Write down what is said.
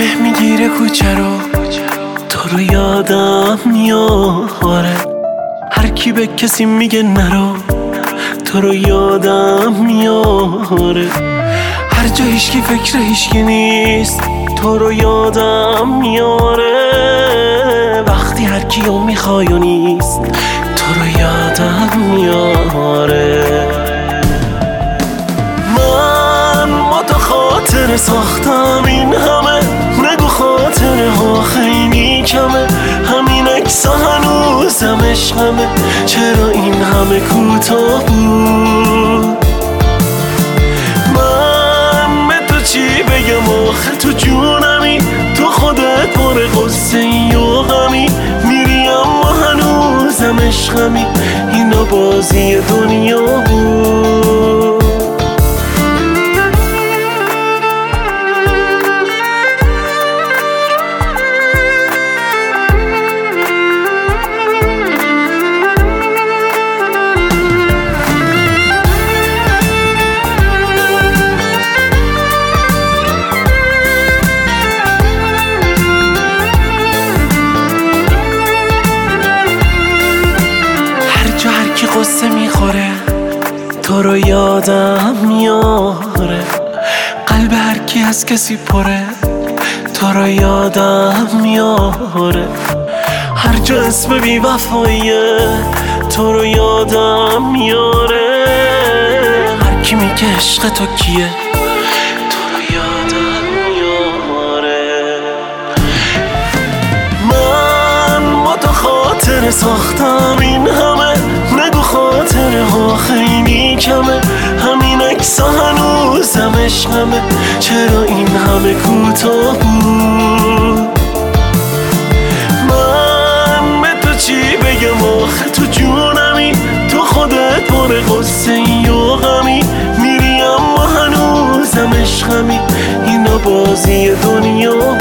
میگیره کوچه رو، تو رو یادم میاره. هر کی به کسی میگه نرو، تو رو یادم میاره. هر جا هیچکی فکر هیچکی نیست، تو رو یادم میاره. وقتی هر کیو میخوای و نیست، تو رو یادم میاره. من با تو خاطر ساختم این همه، نگو خاطره ها خیلی کمه. همین عکس‌ها هنوزم عشقمه، چرا این همه کوتاه بود؟ من به تو چی بگم آخه تو جونمی، تو خودت پر غصه ای و غمی. میری اما هنوزم عشقمی، اینا بازی دنیا بود. کی قصه میخوره، تو رو یادم میاره. قلب هر کی از کسی پره، تو رو یادم میاره. هر جا اسم بی وفاییه، تو رو یادم میاره. هر کی میگه عشق تو کیه، تو رو یادم میاره. من با تو خاطر ساختم این همه، نگو خاطره ها خیلی کمه. همین عکس‌ها هنوزم عشقمه، چرا این همه کوتاه بود؟ من به تو چی بگم آخه تو جونمی، تو خودت پر غصه ای و غمی. میری اما هنوزم عشقمی، اینا بازی دنیا